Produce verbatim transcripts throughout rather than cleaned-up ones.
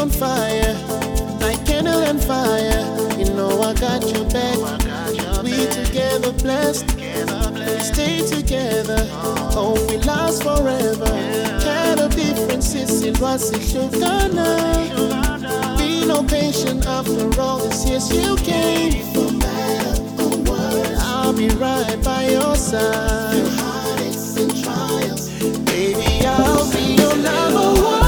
on fire, like candle and fire. You know I got your back. We together blessed, we stay together. Hope we last forever. Kind of differences in what's it should gonna be. No patient after all these years you came. For better or worse, I'll be right by your side. Through heartaches and trials, baby, I'll be your number one.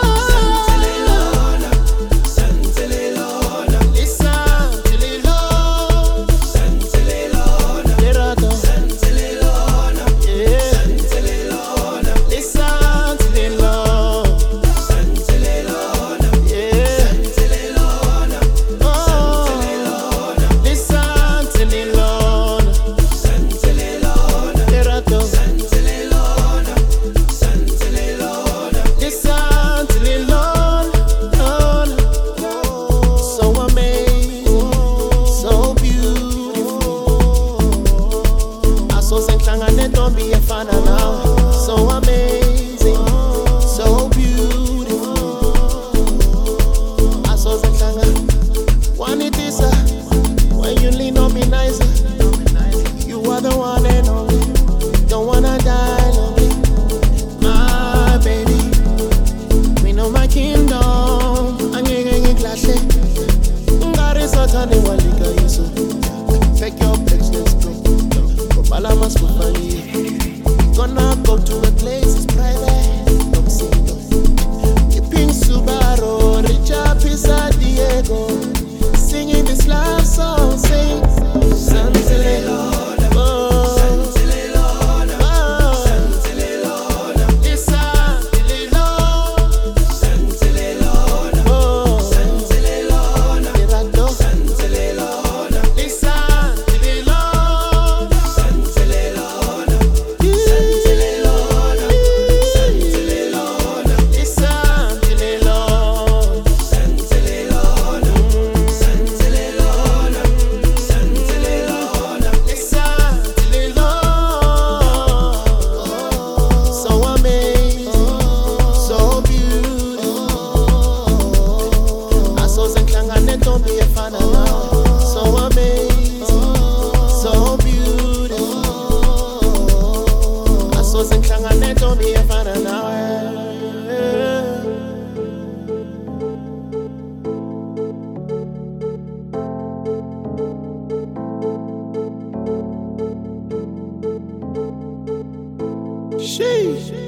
Don't be a fan now. So amazing, so beautiful. I saw the thing. One it is uh, when you lean on me nicer. You are the one and only. Don't wanna die lonely. My baby, we know my kingdom. I'm getting clashing. God is not on the one liquor you so. Take your place, let's go. Palama's company. Gonna go to a place it's private. Don't see it. Keeping Subaru, Richard Pisa Diego. Singing this love song, sing Santelelo. Don't be a fan of now. So amazing, so beautiful. I saw some clang and don't be a fan of now. Sheesh.